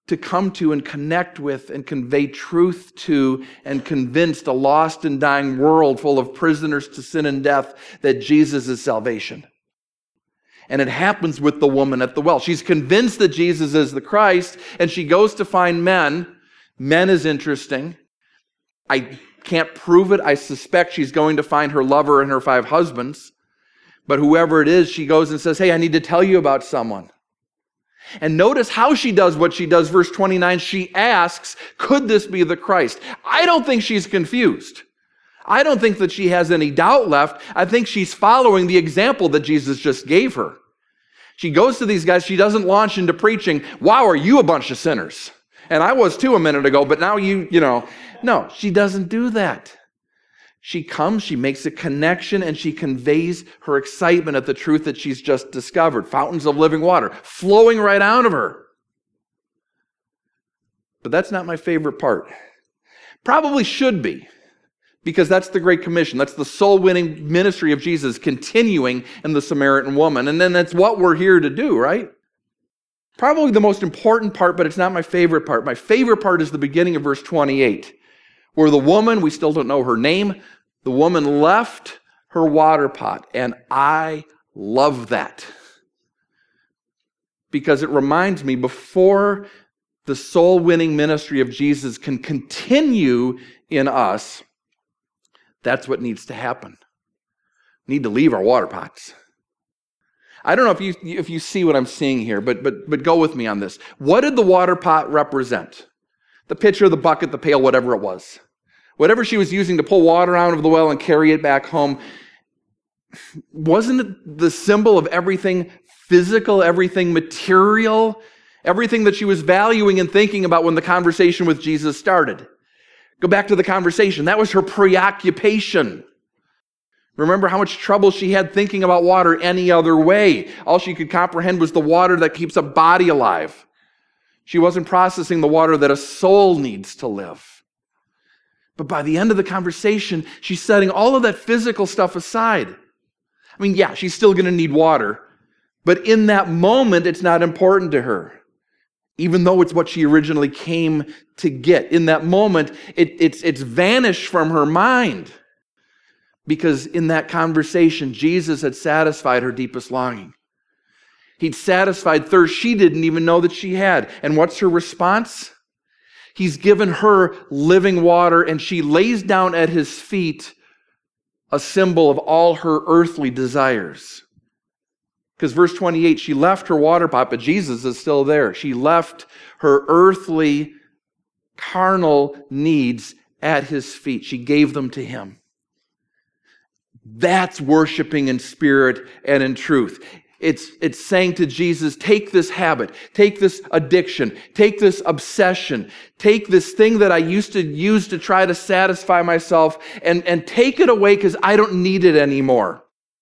to come to and connect with and convey truth to and convince a lost and dying world full of prisoners to sin and death that Jesus is salvation. And it happens with the woman at the well. She's convinced that Jesus is the Christ, and she goes to find men. Men is interesting. I can't prove it. I suspect she's going to find her lover and her 5 husbands. But whoever it is, she goes and says, hey, I need to tell you about someone. And notice how she does what she does. Verse 29, she asks, could this be the Christ? I don't think she's confused. I don't think that she has any doubt left. I think she's following the example that Jesus just gave her. She goes to these guys. She doesn't launch into preaching, wow, are you a bunch of sinners? And I was too a minute ago, but now you know. No, she doesn't do that. She comes, she makes a connection, and she conveys her excitement at the truth that she's just discovered. Fountains of living water flowing right out of her. But that's not my favorite part. Probably should be, because that's the Great Commission. That's the soul-winning ministry of Jesus continuing in the Samaritan woman. And then that's what we're here to do, right? Probably the most important part, but it's not my favorite part. My favorite part is the beginning of verse 28, where the woman, we still don't know her name, the woman left her water pot. And I love that. Because it reminds me, before the soul-winning ministry of Jesus can continue in us, that's what needs to happen. We need to leave our water pots. I don't know if you see what I'm seeing here, but go with me on this. What did the water pot represent? The pitcher, the bucket, the pail, whatever it was. Whatever she was using to pull water out of the well and carry it back home, wasn't it the symbol of everything physical, everything material, everything that she was valuing and thinking about when the conversation with Jesus started? Go back to the conversation. That was her preoccupation. Remember how much trouble she had thinking about water any other way. All she could comprehend was the water that keeps a body alive. She wasn't processing the water that a soul needs to live. But by the end of the conversation, she's setting all of that physical stuff aside. I mean, yeah, she's still going to need water, but in that moment, it's not important to her. Even though it's what she originally came to get. In that moment, it's vanished from her mind. Because in that conversation, Jesus had satisfied her deepest longing. He'd satisfied thirst she didn't even know that she had. And what's her response? He's given her living water, and she lays down at his feet a symbol of all her earthly desires. Because verse 28, she left her water pot, but Jesus is still there. She left her earthly, carnal needs at his feet. She gave them to him. That's worshiping in spirit and in truth. It's saying to Jesus, take this habit, take this addiction, take this obsession, take this thing that I used to use to try to satisfy myself, and take it away because I don't need it anymore.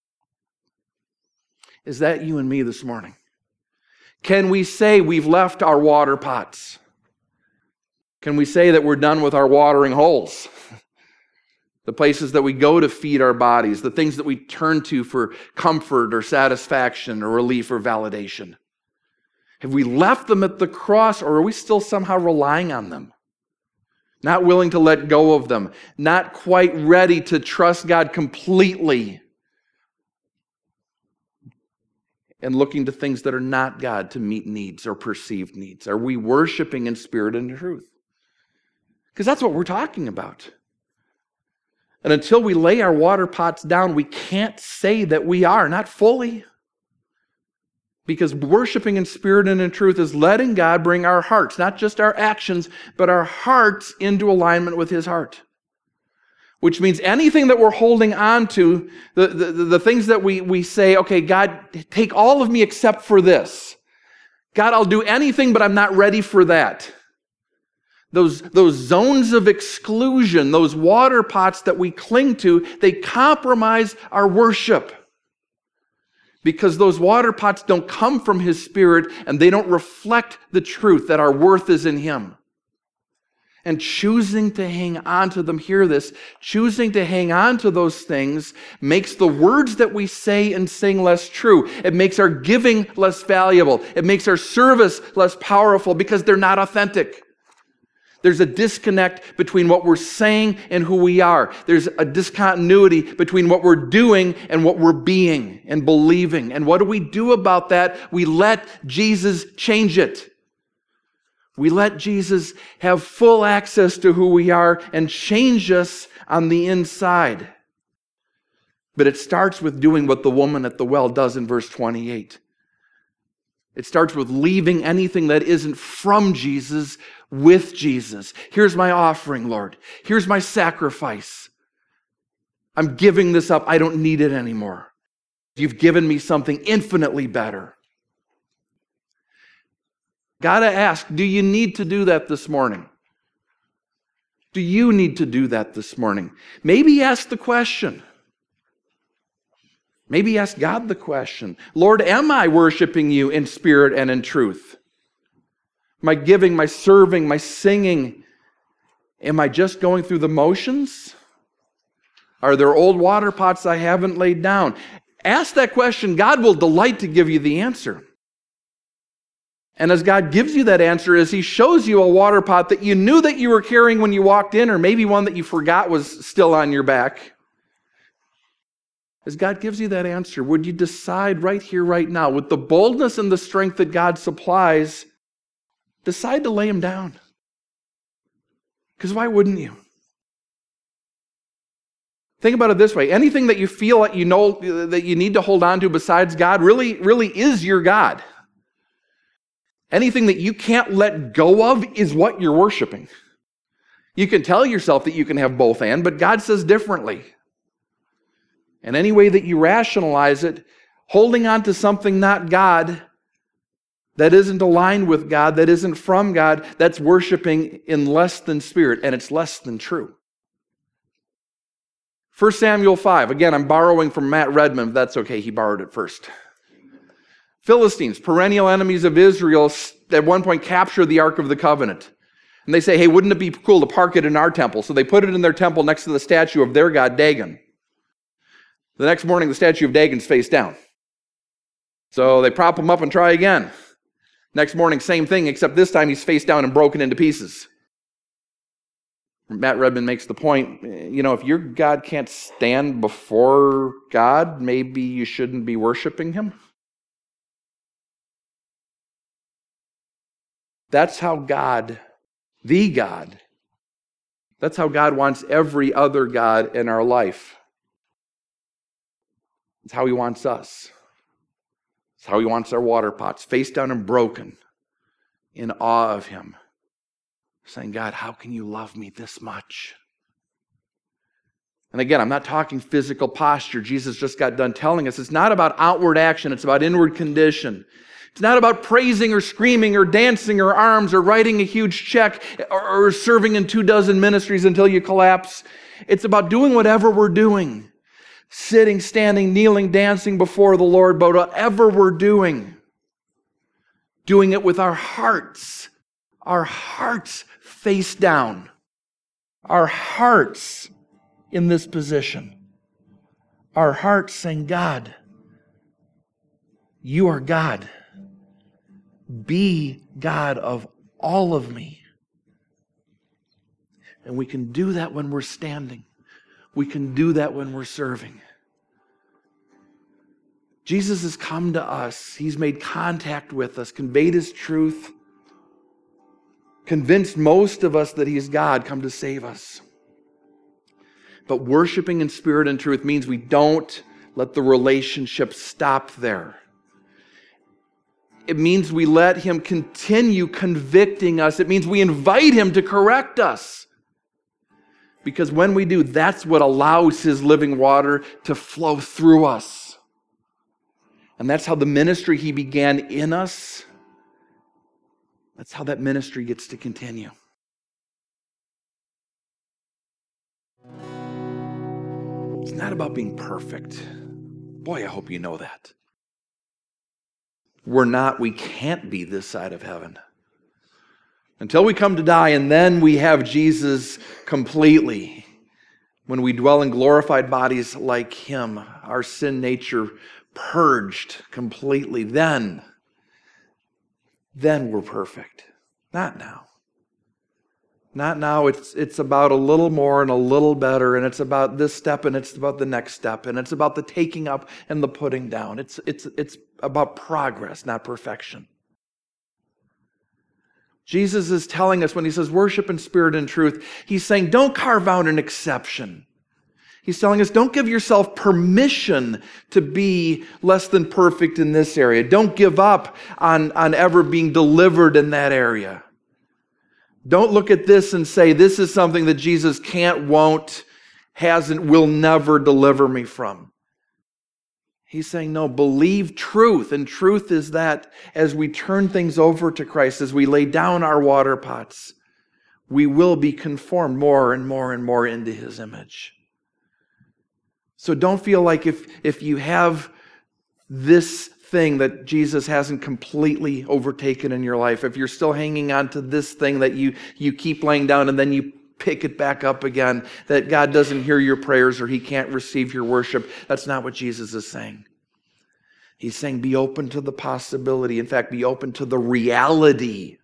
Is that you and me this morning? Can we say we've left our water pots? Can we say that we're done with our watering holes? The places that we go to feed our bodies, the things that we turn to for comfort or satisfaction or relief or validation. Have we left them at the cross, or are we still somehow relying on them? Not willing to let go of them, not quite ready to trust God completely, and looking to things that are not God to meet needs or perceived needs? Are we worshiping in spirit and in truth? Because that's what we're talking about. And until we lay our water pots down, we can't say that we are, not fully. Because worshiping in spirit and in truth is letting God bring our hearts, not just our actions, but our hearts into alignment with his heart. Which means anything that we're holding on to, the things that we say, okay, God, take all of me except for this. God, I'll do anything, but I'm not ready for that. Those zones of exclusion, those water pots that we cling to, they compromise our worship. Because those water pots don't come from his spirit, and they don't reflect the truth that our worth is in him. And choosing to hang on to them, hear this, choosing to hang on to those things makes the words that we say and sing less true. It makes our giving less valuable. It makes our service less powerful because they're not authentic. There's a disconnect between what we're saying and who we are. There's a discontinuity between what we're doing and what we're being and believing. And what do we do about that? We let Jesus change it. We let Jesus have full access to who we are and change us on the inside. But it starts with doing what the woman at the well does in verse 28. It starts with leaving anything that isn't from Jesus with Jesus. Here's my offering, Lord. Here's my sacrifice. I'm giving this up. I don't need it anymore. You've given me something infinitely better. Gotta ask, do you need to do that this morning? Do you need to do that this morning? Maybe ask the question. Maybe ask God the question. Lord, am I worshiping you in spirit and in truth? My giving, my serving, my singing, am I just going through the motions? Are there old water pots I haven't laid down? Ask that question. God will delight to give you the answer. And as God gives you that answer, as He shows you a water pot that you knew that you were carrying when you walked in, or maybe one that you forgot was still on your back, as God gives you that answer, would you decide right here, right now, with the boldness and the strength that God supplies, decide to lay Him down? Because why wouldn't you? Think about it this way. Anything that you feel like you know that you need to hold on to besides God really is your God. Anything that you can't let go of is what you're worshiping. You can tell yourself that you can have both and, but God says differently. And any way that you rationalize it, holding on to something not God, that isn't aligned with God, that isn't from God, that's worshiping in less than spirit, and it's less than true. 1 Samuel 5, again, I'm borrowing from Matt Redman, but that's okay, he borrowed it first. Philistines, perennial enemies of Israel, at one point capture the Ark of the Covenant. And they say, hey, wouldn't it be cool to park it in our temple? So they put it in their temple next to the statue of their god, Dagon. The next morning, the statue of Dagon's face down. So they prop him up and try again. Next morning, same thing, except this time he's face down and broken into pieces. Matt Redman makes the point, if your God can't stand before God, maybe you shouldn't be worshiping Him. That's how God, that's how God wants every other God in our life. It's how He wants us. It's how He wants our water pots, face down and broken, in awe of Him. Saying, God, how can you love me this much? And again, I'm not talking physical posture. Jesus just got done telling us it's not about outward action, it's about inward condition. It's not about praising or screaming or dancing or arms or writing a huge check or serving in 24 ministries until you collapse. It's about doing whatever we're doing. Sitting, standing, kneeling, dancing before the Lord, but whatever we're doing it with our hearts face down, our hearts in this position, our hearts saying, God, you are God. Be God of all of me. And we can do that when we're standing. We can do that when we're serving. Jesus has come to us. He's made contact with us, conveyed His truth, convinced most of us that He is God, come to save us. But worshiping in spirit and truth means we don't let the relationship stop there. It means we let Him continue convicting us. It means we invite Him to correct us. Because when we do, that's what allows His living water to flow through us. And that's how the ministry He began in us, that's how that ministry gets to continue. It's not about being perfect. Boy, I hope you know that. We can't be this side of heaven. Until we come to die, and then we have Jesus completely. When we dwell in glorified bodies like Him, our sin nature purged completely, then we're perfect. Not now. Not now. It's about a little more and a little better, and it's about this step and it's about the next step, and it's about the taking up and the putting down. It's about progress, not perfection. Jesus is telling us when He says worship in spirit and truth, He's saying don't carve out an exception. He's telling us don't give yourself permission to be less than perfect in this area. Don't give up on ever being delivered in that area. Don't look at this and say, this is something that Jesus can't, won't, hasn't, will never deliver me from. He's saying, no, believe truth. And truth is that as we turn things over to Christ, as we lay down our water pots, we will be conformed more and more and more into His image. So don't feel like if you have this thing that Jesus hasn't completely overtaken in your life, if you're still hanging on to this thing that you keep laying down and then you pick it back up again, that God doesn't hear your prayers or He can't receive your worship. That's not what Jesus is saying. He's saying be open to the possibility. In fact, be open to the reality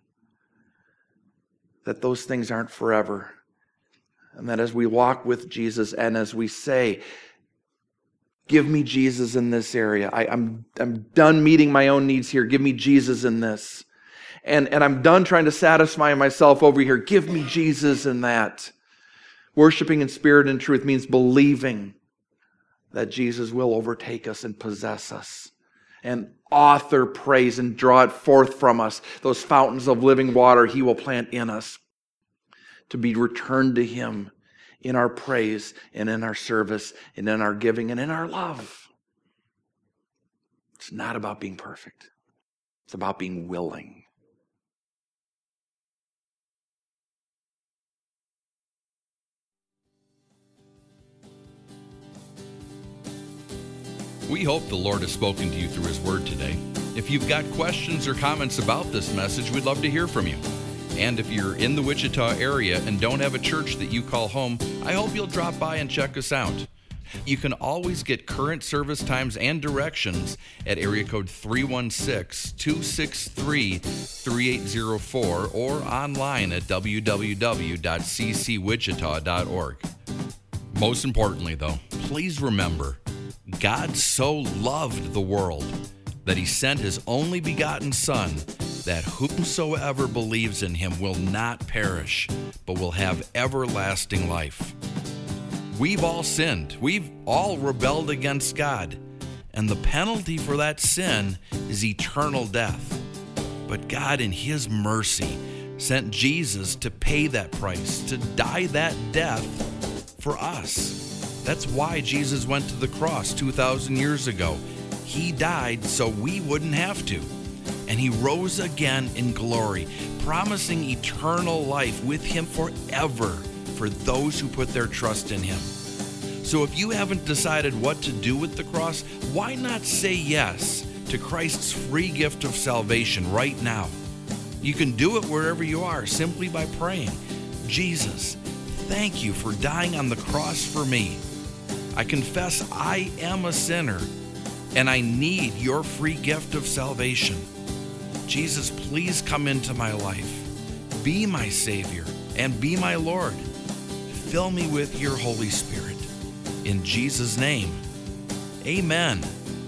that those things aren't forever. And that as we walk with Jesus and as we say, give me Jesus in this area. I'm done meeting my own needs here. Give me Jesus in this. And I'm done trying to satisfy myself over here. Give me Jesus in that. Worshiping in spirit and truth means believing that Jesus will overtake us and possess us and author praise and draw it forth from us. Those fountains of living water He will plant in us to be returned to Him in our praise and in our service and in our giving and in our love. It's not about being perfect. It's about being willing. We hope the Lord has spoken to you through His Word today. If you've got questions or comments about this message, we'd love to hear from you. And if you're in the Wichita area and don't have a church that you call home, I hope you'll drop by and check us out. You can always get current service times and directions at area code 316-263-3804 or online at www.ccwichita.org. Most importantly, though, please remember, God so loved the world that He sent His only begotten Son, that whomsoever believes in Him will not perish, but will have everlasting life. We've all sinned. We've all rebelled against God. And the penalty for that sin is eternal death. But God, in His mercy, sent Jesus to pay that price, to die that death for us. That's why Jesus went to the cross 2,000 years ago. He died so we wouldn't have to. And He rose again in glory, promising eternal life with Him forever for those who put their trust in Him. So if you haven't decided what to do with the cross, why not say yes to Christ's free gift of salvation right now? You can do it wherever you are simply by praying, Jesus, thank you for dying on the cross for me. I confess I am a sinner and I need your free gift of salvation. Jesus, please come into my life. Be my Savior and be my Lord. Fill me with your Holy Spirit. In Jesus' name, amen.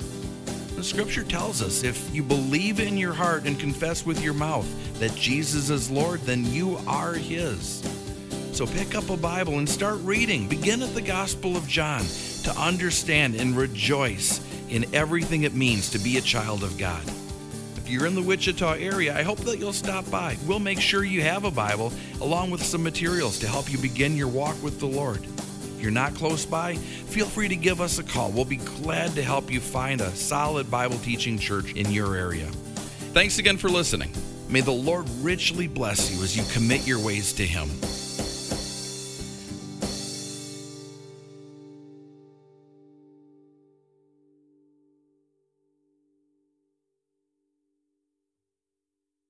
The Scripture tells us if you believe in your heart and confess with your mouth that Jesus is Lord, then you are His. So pick up a Bible and start reading. Begin at the Gospel of John to understand and rejoice in everything it means to be a child of God. If you're in the Wichita area, I hope that you'll stop by. We'll make sure you have a Bible along with some materials to help you begin your walk with the Lord. If you're not close by, feel free to give us a call. We'll be glad to help you find a solid Bible teaching church in your area. Thanks again for listening. May the Lord richly bless you as you commit your ways to Him.